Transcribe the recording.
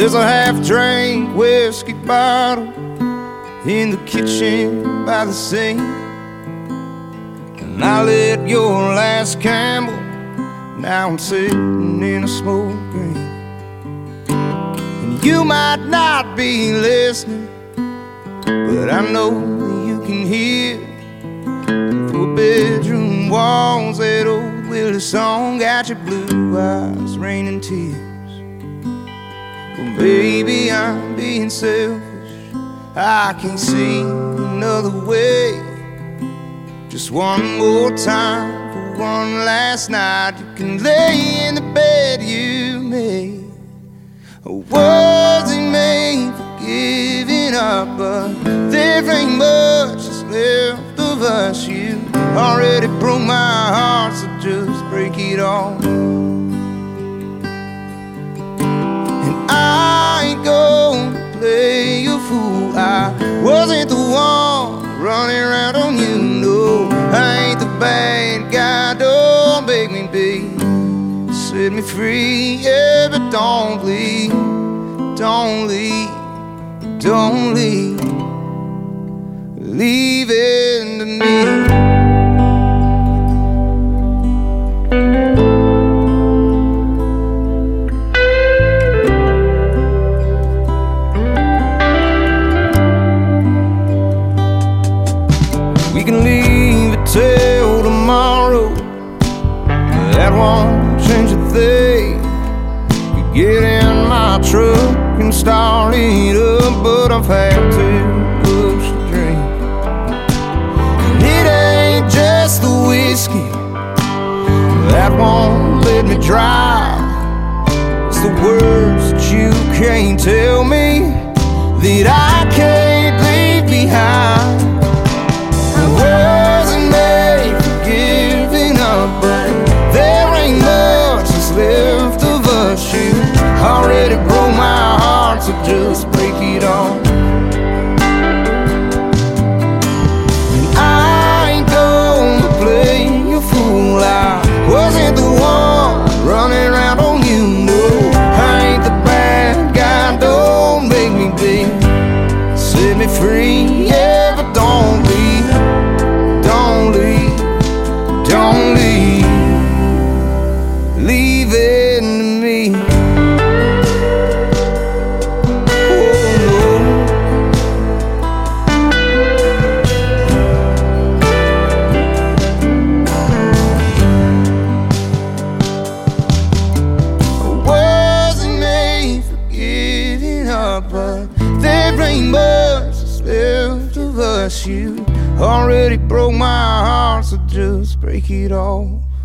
There's a half-drank whiskey bottle in the kitchen by the sink, and I lit your last candle. Now I'm sitting in a smoke ring, and you might not be listening, but I know that you can hear through bedroom walls that old Willie song got your blue eyes raining tears. Well, baby, I'm being selfish, I can't see another way. Just one more time, for one last night, you can lay in the bed you made. I wasn't made for giving up, but there ain't much that's left of us. You already broke my heart, so just break it off. And I ain't gonna play you fool, I wasn't the one running around on you, no. I ain't the bad guy, don't make me be. Set me free, yeah, but don't leave, don't leave, don't leave. Leave it to me. We can leave it till tomorrow, that won't change a thing. You get in my truck and start it up, but I've had too much to drink. And it ain't just the whiskey that won't let me drive, it's the words that you can't tell me that I can't leave behind. Wasn't made for giving up, but there ain't much that's left of us. You already broke my heart, so just break it off. And I ain't gonna play you fool, I wasn't the one running around on you, no. I ain't the bad guy, don't make me be. Set me free, yeah, but don't leave, don't leave, don't leave. Leave it to me. Oh no. I wasn't made for giving up, but there ain't much that's left of us. You already broke my heart, so just break it off.